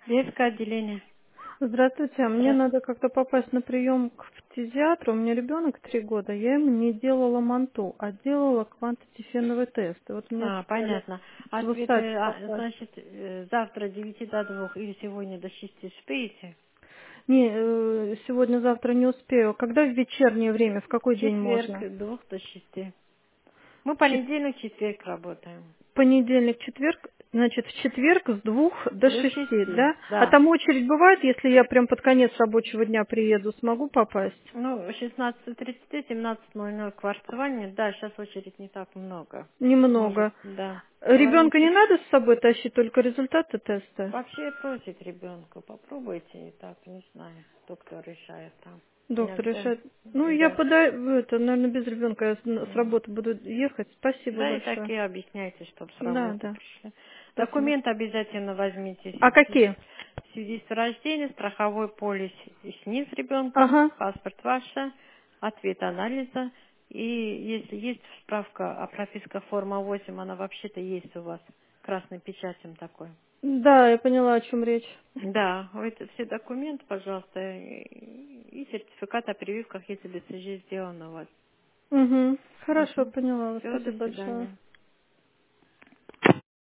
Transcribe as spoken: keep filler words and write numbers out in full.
Детское отделение. Здравствуйте, а мне Сейчас. надо как-то попасть на прием к фтизиатру. У меня ребенок три года, я ему не делала манту, а делала квантотифеновый тест. И вот мне А, сказали понятно. в Ответы, УСАЧ а, попасть. значит, э, завтра с девяти до двух или сегодня до шести успеете? Не, э, сегодня-завтра не успею. Когда в вечернее время, в какой день Четверг можно? с двух до шести. Мы Чет- понедельник, четверг работаем. Понедельник, четверг, значит, в четверг с двух до До шести, шести, да? А да. там очередь бывает, если я прям под конец рабочего дня приеду, смогу попасть? Ну, шестнадцать тридцать, семнадцать ноль ноль кварцевание. Да, сейчас очередь не так много. Может, Немного. да. Ребенка не Звоните. надо с собой тащить, только результаты теста? Вообще просит ребенка, попробуйте, и так, не знаю, доктор решает там. Доктор Иногда, решает. Ну, я да. пода... это, наверное, без ребенка я с с М. работы буду ехать. Спасибо Да и так большое. и объясняйте, чтобы с Да, работы да. пришли. Спасибо. Документ обязательно возьмите. А Си- какие? Свидетельство о рождении, страховой полис и СНИС ребенка, Ага. паспорт ваша, ответ анализа. И если есть справка о прописках форма восемь, она вообще-то есть у вас, красной печатью такой. Да, я поняла, о чем речь. Да, вот это все документы, пожалуйста, и и сертификат о прививках, если бэ цэ жэ сделано у вас. Угу. Хорошо, Угу. поняла вас. Все, до Спасибо большое. свидания.